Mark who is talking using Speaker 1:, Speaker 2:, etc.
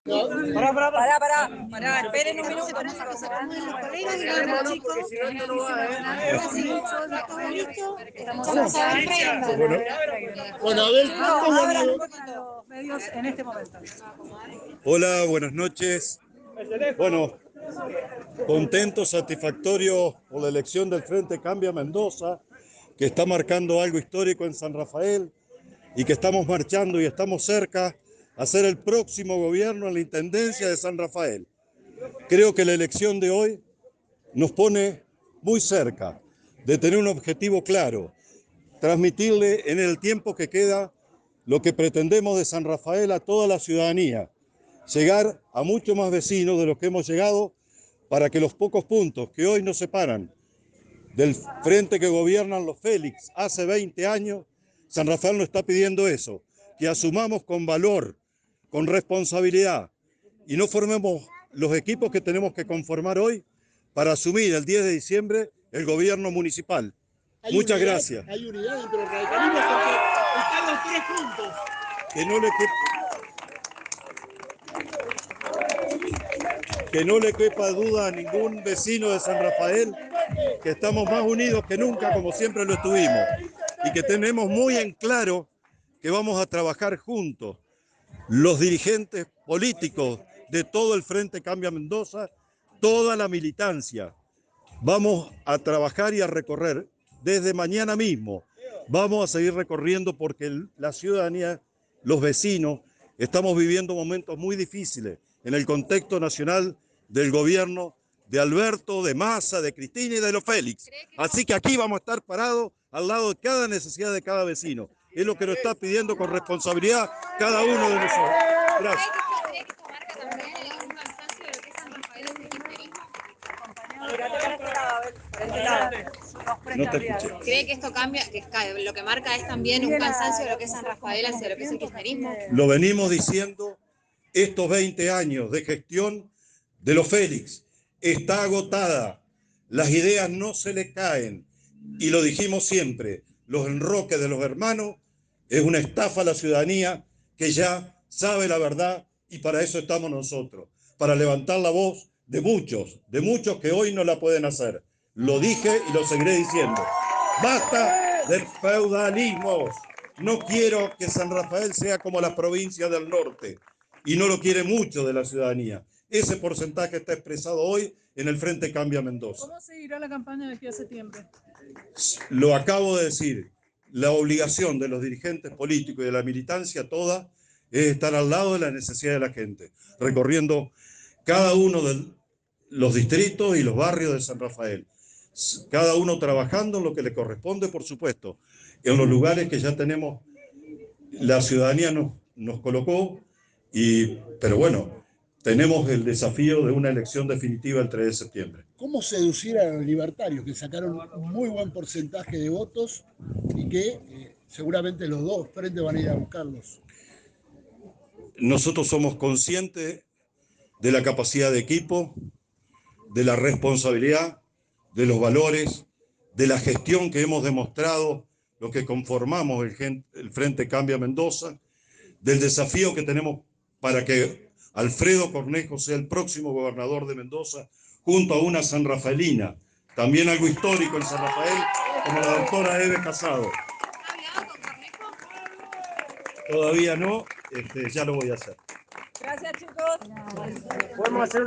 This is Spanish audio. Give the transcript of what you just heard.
Speaker 1: Pará, esperen un minuto, chicos.
Speaker 2: Bueno, a ver,
Speaker 1: Abran un poquito los medios en este momento.
Speaker 3: Hola, buenas noches. Bueno, contento, satisfactorio por la elección del Frente Cambia Mendoza, que está marcando algo histórico en San Rafael y que estamos marchando y estamos cerca a ser el próximo gobierno en la Intendencia de San Rafael. Creo que la elección de hoy nos pone muy cerca de tener un objetivo claro, transmitirle en el tiempo que queda lo que pretendemos de San Rafael a toda la ciudadanía, llegar a muchos más vecinos de los que hemos llegado para que los pocos puntos que hoy nos separan del frente que gobiernan los Félix hace 20 años, San Rafael nos está pidiendo eso, que asumamos con valor, con responsabilidad y no formemos los equipos que tenemos que conformar hoy para asumir el 10 de diciembre el gobierno municipal. Muchas gracias.
Speaker 2: Hay unidad entre los radicalismos porque están los tres juntos.
Speaker 3: Que no le quepa duda a ningún vecino de San Rafael que estamos más unidos que nunca, como siempre lo estuvimos, y que tenemos muy en claro que vamos a trabajar juntos, los dirigentes políticos de todo el Frente Cambia Mendoza, toda la militancia. Vamos a trabajar y a recorrer desde mañana mismo. Vamos a seguir recorriendo porque la ciudadanía, los vecinos, estamos viviendo momentos muy difíciles en el contexto nacional del gobierno de Alberto, de Massa, de Cristina y de los Félix. Así que aquí vamos a estar parados al lado de cada necesidad de cada vecino. Es lo que nos está pidiendo con responsabilidad cada uno de nosotros. Gracias.
Speaker 4: ¿Cree que esto marca también un cansancio de lo que es San Rafael en el kirchnerismo?
Speaker 3: No te escuché.
Speaker 4: ¿Cree que esto cambia, que lo que marca es también un cansancio de lo que es San Rafael hacia lo que es el kirchnerismo?
Speaker 3: Lo venimos diciendo estos 20 años de gestión de los Félix. Está agotada, las ideas no se le caen y lo dijimos siempre, los enroques de los hermanos es una estafa a la ciudadanía que ya sabe la verdad y para eso estamos nosotros, para levantar la voz de muchos que hoy no la pueden hacer. Lo dije y lo seguiré diciendo. Basta de feudalismos. No quiero que San Rafael sea como las provincias del norte y no lo quiere mucho de la ciudadanía. Ese porcentaje está expresado hoy en el Frente Cambia Mendoza.
Speaker 1: ¿Cómo seguirá la campaña de aquí a septiembre?
Speaker 3: Lo acabo de decir, la obligación de los dirigentes políticos y de la militancia toda es estar al lado de la necesidad de la gente, recorriendo cada uno de los distritos y los barrios de San Rafael, cada uno trabajando en lo que le corresponde, por supuesto, en los lugares que ya tenemos, la ciudadanía nos colocó, pero bueno, tenemos el desafío de una elección definitiva el 3 de septiembre.
Speaker 2: ¿Cómo seducir a los libertarios que sacaron un muy buen porcentaje de votos y que seguramente los dos frentes van a ir a buscarlos?
Speaker 3: Nosotros somos conscientes de la capacidad de equipo, de la responsabilidad, de los valores, de la gestión que hemos demostrado los que conformamos el Frente Cambia Mendoza, del desafío que tenemos para que Alfredo Cornejo sea el próximo gobernador de Mendoza, junto a una sanrafaelina, también algo histórico en San Rafael, como la doctora Eve Casado.
Speaker 4: ¿Ha hablado con Cornejo?
Speaker 3: Todavía no, ya lo voy a hacer.
Speaker 1: Gracias, chicos.
Speaker 5: Podemos hacer